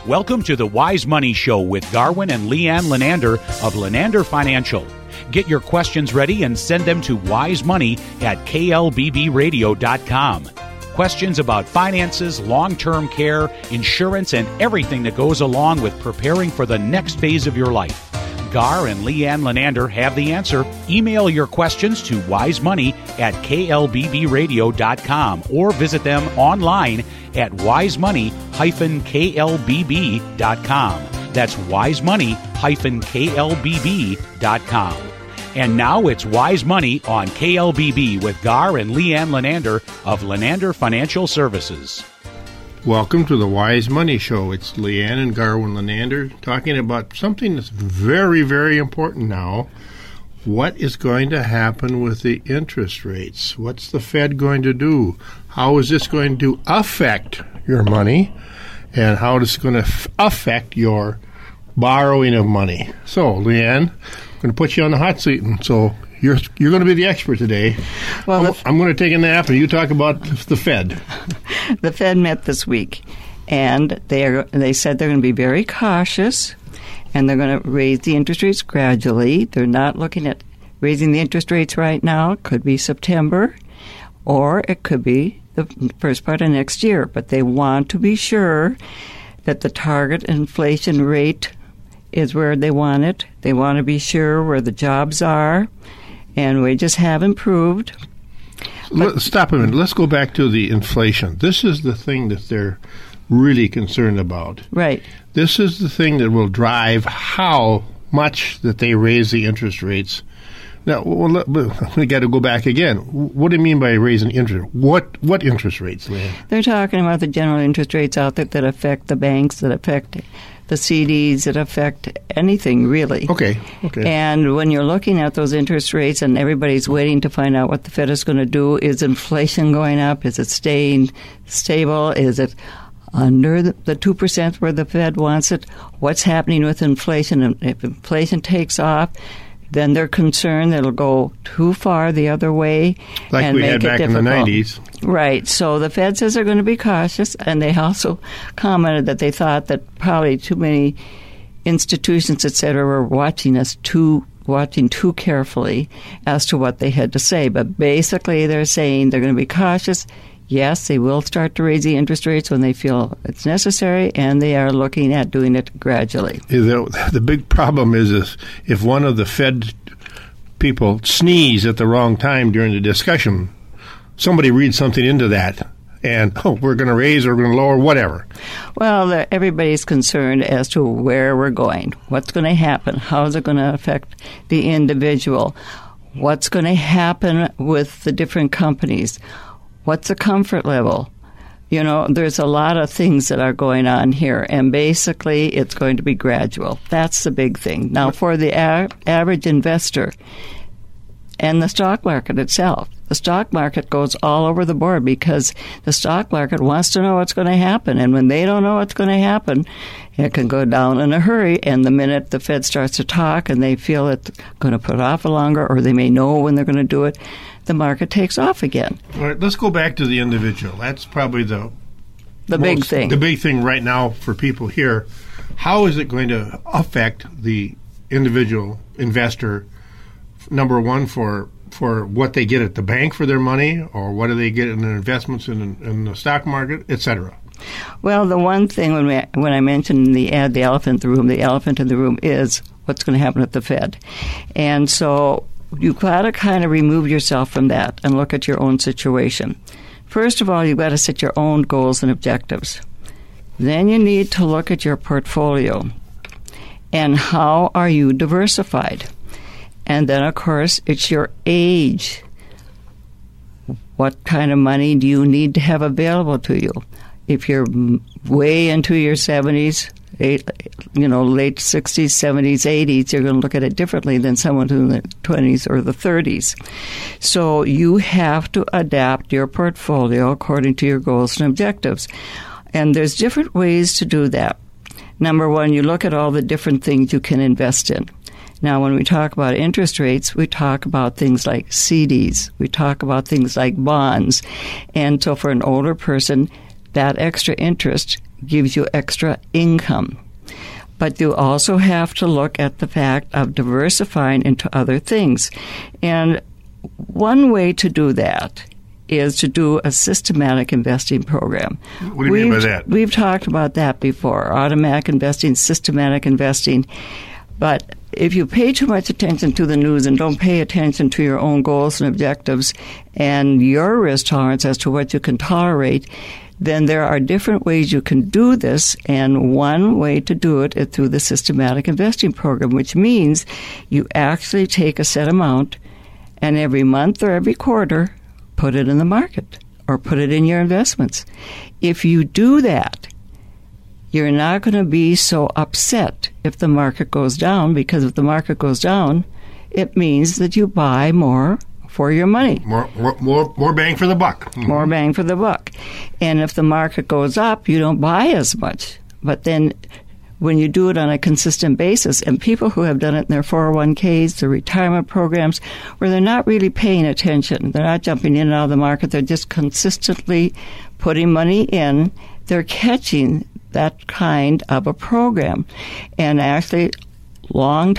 Welcome to the Wise Money Show with Garwin and Leanne Lenander of Lenander Financial. Get your questions ready and send them to wisemoney@klbbradio.com. Questions about finances, long-term care, insurance, and everything that goes along with preparing for the next phase of your life. Gar and Leanne Lenander have the answer. Email your questions to wisemoney@klbbradio.com or visit them online at wisemoney-klbb.com. That's wisemoney-klbb.com. And now it's Wise Money on KLBB with Gar and Leanne Lenander of Lenander Financial Services. Welcome to the Wise Money Show. It's Leanne and Garwin Lenander talking about something that's very, very important now. What is going to happen with the interest rates? What's the Fed going to do? How is this going to affect your money? And how is it going to affect your borrowing of money? So, Leanne, I'm going to put you on the hot seat, and so you're going to be the expert today. Well, I'm going to take a nap, and you talk about the Fed. The Fed met this week, and they said they're going to be very cautious, and they're going to raise the interest rates gradually. They're not looking at raising the interest rates right now. It could be September, or it could be the first part of next year. But they want to be sure that the target inflation rate is where they want it. They want to be sure where the jobs are, and wages have improved. Stop a minute. Let's go back to the inflation. This is the thing that they're really concerned about. Right. This is the thing that will drive how much that they raise the interest rates. Now, we got to go back again. What do you mean by raising interest? What interest rates, Leanne? They're talking about the general interest rates out there that affect the banks, that affect the CDs, that affect anything, really. Okay. And when you're looking at those interest rates and everybody's waiting to find out what the Fed is going to do, is inflation going up? Is it staying stable? Is it under the 2% where the Fed wants it? What's happening with inflation? And if inflation takes off, then they're concerned that it'll go too far the other way. Like and we make had it back difficult. in the 90s. Right. So the Fed says they're going to be cautious, and they also commented that they thought that probably too many institutions, et cetera, were watching too carefully as to what they had to say. But basically they're saying they're going to be cautious. Yes, they will start to raise the interest rates when they feel it's necessary, and they are looking at doing it gradually. The big problem is if one of the Fed people sneeze at the wrong time during the discussion, somebody reads something into that, and, we're going to raise or we're going to lower, whatever. Well, everybody's concerned as to where we're going, what's going to happen, how is it going to affect the individual, what's going to happen with the different companies. What's the comfort level? You know, there's a lot of things that are going on here, and basically it's going to be gradual. That's the big thing. Now, for the average investor and the stock market itself, the stock market goes all over the board because the stock market wants to know what's going to happen, and when they don't know what's going to happen, it can go down in a hurry, and the minute the Fed starts to talk and they feel it's going to put off longer, or they may know when they're going to do it, the market takes off again. All right, let's go back to the individual. That's probably the big thing. The big thing right now for people here. How is it going to affect the individual investor, number one, for what they get at the bank for their money, or what do they get in their investments in the stock market, et cetera? Well, the one thing when I mentioned the elephant in the room is what's going to happen at the Fed. And so you've got to kind of remove yourself from that and look at your own situation. First of all, you've got to set your own goals and objectives. Then you need to look at your portfolio and how are you diversified. And then, of course, it's your age. What kind of money do you need to have available to you? If you're way into your 70s, late 60s, 70s, 80s, you're going to look at it differently than someone in the 20s or the 30s. So you have to adapt your portfolio according to your goals and objectives. And there's different ways to do that. Number one, you look at all the different things you can invest in. Now, when we talk about interest rates, we talk about things like CDs. We talk about things like bonds. And so for an older person, that extra interest gives you extra income. But you also have to look at the fact of diversifying into other things. And one way to do that is to do a systematic investing program. What do you mean by that? We've talked about that before, automatic investing, systematic investing. But if you pay too much attention to the news and don't pay attention to your own goals and objectives and your risk tolerance as to what you can tolerate, then there are different ways you can do this, and one way to do it is through the systematic investing program, which means you actually take a set amount and every month or every quarter put it in the market or put it in your investments. If you do that, you're not going to be so upset if the market goes down, because if the market goes down, it means that you buy more for your money. More bang for the buck. Mm-hmm. More bang for the buck. And if the market goes up, you don't buy as much. But then when you do it on a consistent basis, and people who have done it in their 401ks, their retirement programs, where they're not really paying attention, they're not jumping in and out of the market, they're just consistently putting money in, they're catching that kind of a program. And actually, long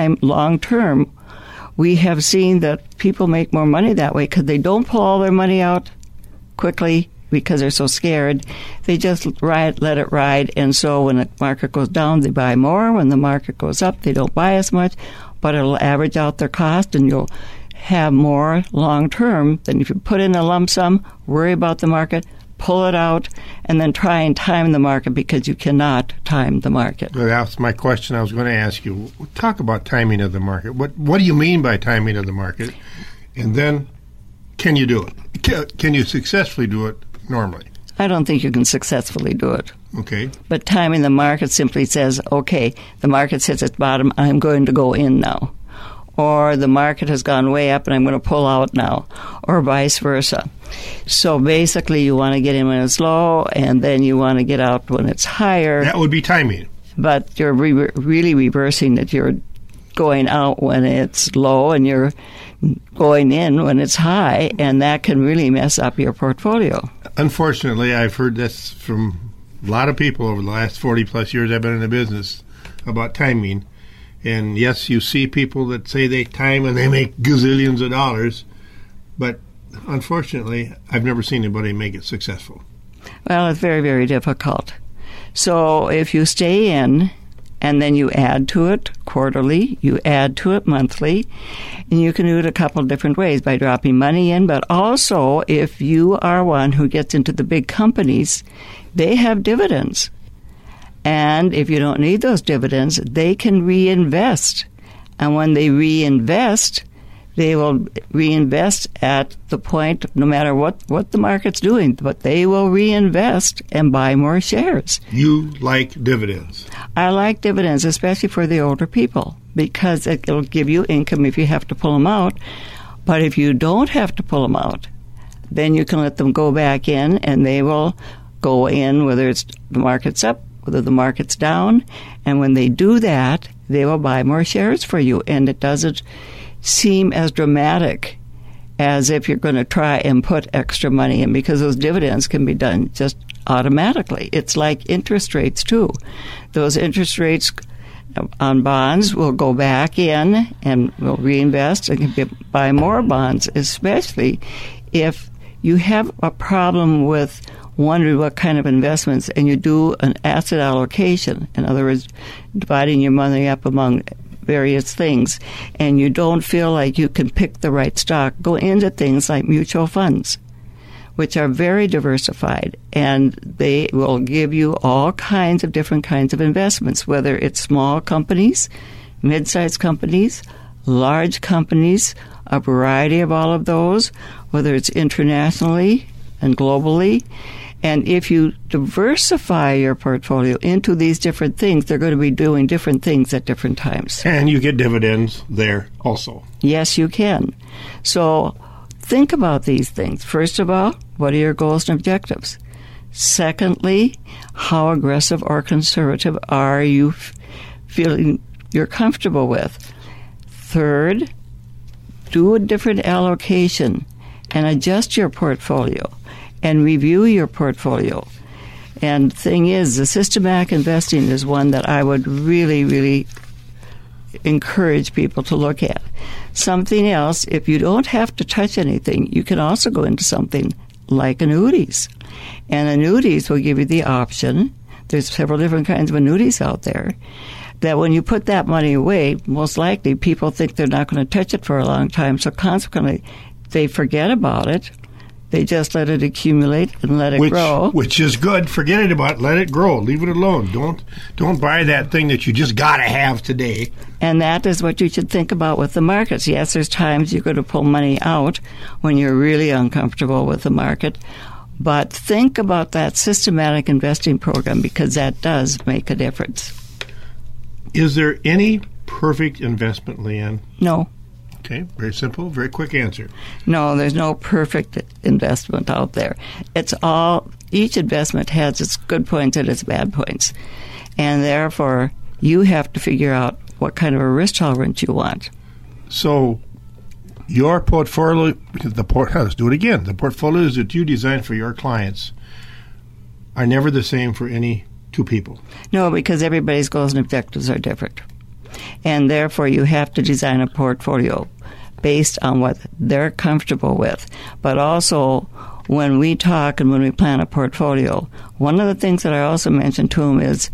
term, we have seen that people make more money that way because they don't pull all their money out quickly because they're so scared. They just let it ride. And so when the market goes down, they buy more. When the market goes up, they don't buy as much, but it'll average out their cost, and you'll have more long term than if you put in a lump sum, worry about the market, pull it out, and then try and time the market, because you cannot time the market. Well, that's my question I was going to ask you. Talk about timing of the market. What do you mean by timing of the market? And then, can you do it? Can you successfully do it normally? I don't think you can successfully do it. Okay. But timing the market simply says, okay, the market sits at the bottom, I'm going to go in now. Or the market has gone way up and I'm going to pull out now, or vice versa. So basically you want to get in when it's low, and then you want to get out when it's higher. That would be timing. But you're really reversing it. You're going out when it's low and you're going in when it's high, and that can really mess up your portfolio. Unfortunately, I've heard this from a lot of people over the last 40-plus years I've been in the business about timing. And yes, you see people that say they time and they make gazillions of dollars, but unfortunately, I've never seen anybody make it successful. Well, it's very, very difficult. So if you stay in and then you add to it quarterly, you add to it monthly, and you can do it a couple of different ways by dropping money in, but also if you are one who gets into the big companies, they have dividends. And if you don't need those dividends, they can reinvest. And when they reinvest, they will reinvest at the point, no matter what the market's doing, but they will reinvest and buy more shares. You like dividends? I like dividends, especially for the older people, because it'll give you income if you have to pull them out. But if you don't have to pull them out, then you can let them go back in, and they will go in whether it's the market's up, whether the market's down, and when they do that, they will buy more shares for you, and it doesn't seem as dramatic as if you're going to try and put extra money in, because those dividends can be done just automatically. It's like interest rates, too. Those interest rates on bonds will go back in and will reinvest and buy more bonds, especially if you have a problem with wondering what kind of investments, and you do an asset allocation. In other words, dividing your money up among various things, and you don't feel like you can pick the right stock, go into things like mutual funds, which are very diversified, and they will give you all kinds of different kinds of investments, whether it's small companies, mid-sized companies, large companies, a variety of all of those, whether it's internationally and globally. And if you diversify your portfolio into these different things, they're going to be doing different things at different times. And you get dividends there also. Yes, you can. So think about these things. First of all, what are your goals and objectives? Secondly, how aggressive or conservative are you feeling you're comfortable with? Third, do a different allocation and adjust your portfolio and review your portfolio. And the thing is, the systematic investing is one that I would really, really encourage people to look at. Something else, if you don't have to touch anything, you can also go into something like annuities. And annuities will give you the option, there's several different kinds of annuities out there, that when you put that money away, most likely people think they're not going to touch it for a long time, so consequently they forget about it. They just let it accumulate and let it grow. Which is good. Forget it about it. Let it grow. Leave it alone. Don't buy that thing that you just got to have today. And that is what you should think about with the markets. Yes, there's times you're going to pull money out when you're really uncomfortable with the market. But think about that systematic investing program, because that does make a difference. Is there any perfect investment, Leanne? No. Okay, very simple, very quick answer. No, there's no perfect investment out there. It's all, each investment has its good points and its bad points. And therefore, you have to figure out what kind of a risk tolerance you want. So, your portfolio, let's do it again. The portfolios that you design for your clients are never the same for any two people. No, because everybody's goals and objectives are different. And therefore, you have to design a portfolio based on what they're comfortable with. But also, when we talk and when we plan a portfolio, one of the things that I also mentioned to them is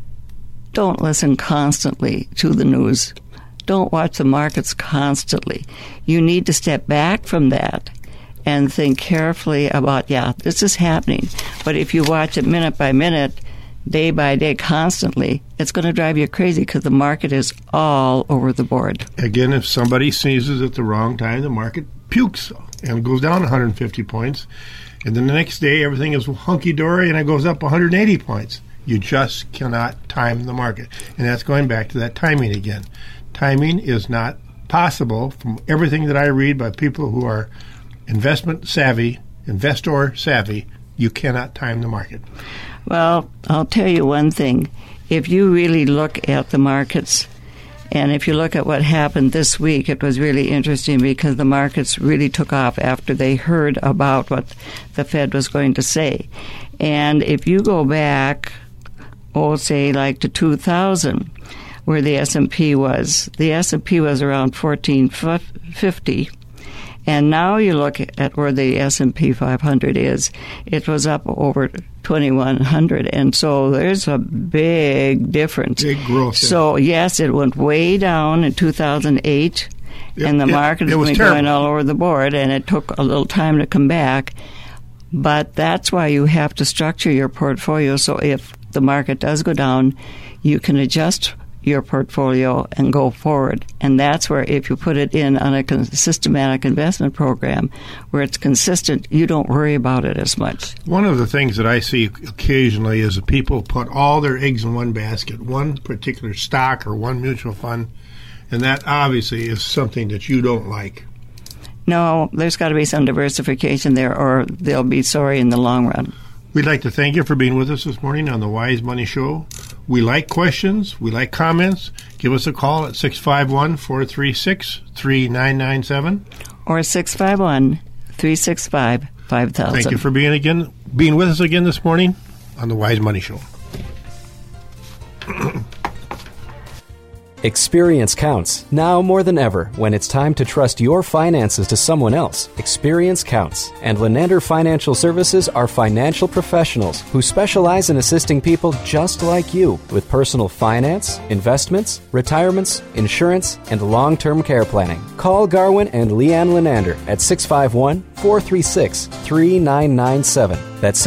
don't listen constantly to the news. Don't watch the markets constantly. You need to step back from that and think carefully about, this is happening. But if you watch it minute by minute, day by day, constantly, it's going to drive you crazy because the market is all over the board. Again, if somebody sneezes at the wrong time, the market pukes and goes down 150 points. And then the next day, everything is hunky-dory and it goes up 180 points. You just cannot time the market. And that's going back to that timing again. Timing is not possible from everything that I read by people who are investor savvy. You cannot time the market. Well, I'll tell you one thing. If you really look at the markets, and if you look at what happened this week, it was really interesting because the markets really took off after they heard about what the Fed was going to say. And if you go back, say like to 2000, where the S&P was around 1450. And now you look at where the S&P 500 is, it was up over 2,100. And so there's a big difference. Big growth. So, yes, it went way down in 2008, and the market has been going all over the board, and it took a little time to come back. But that's why you have to structure your portfolio so if the market does go down, you can adjust your portfolio and go forward. And that's where if you put it in on a systematic investment program where it's consistent, you don't worry about it as much. One of the things that I see occasionally is that people put all their eggs in one basket, one particular stock or one mutual fund, and that obviously is something that you don't like. No, there's got to be some diversification there or they'll be sorry in the long run. We'd like to thank you for being with us this morning on the Wise Money Show. We like questions. We like comments. Give us a call at 651-436-3997. Or 651-365-5000. Thank you for being with us again this morning on the Wise Money Show. Experience counts, now more than ever, when it's time to trust your finances to someone else. Experience counts. And Lenander Financial Services are financial professionals who specialize in assisting people just like you with personal finance, investments, retirements, insurance, and long-term care planning. Call Garwin and Leanne Lenander at 651-436-3997. That's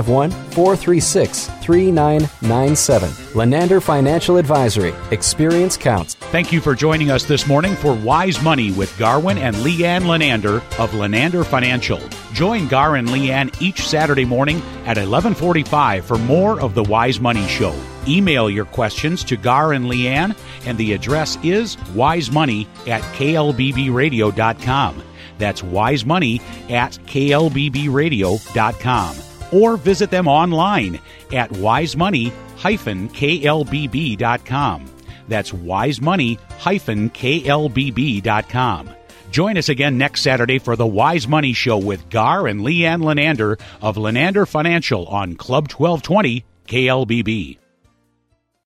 651-436-3997. Lenander Financial Advisory. Experience counts. Thank you for joining us this morning for Wise Money with Garwin and Leanne Lenander of Lenander Financial. Join Gar and Leanne each Saturday morning at 11:45 for more of the Wise Money Show. Email your questions to Gar and Leanne, and the address is wisemoney@klbbradio.com. That's wisemoney@klbbradio.com. Or visit them online at wisemoney-klbb.com. That's wisemoney-klbb.com. Join us again next Saturday for the Wise Money Show with Gar and Leanne Lenander of Lenander Financial on Club 1220 KLBB.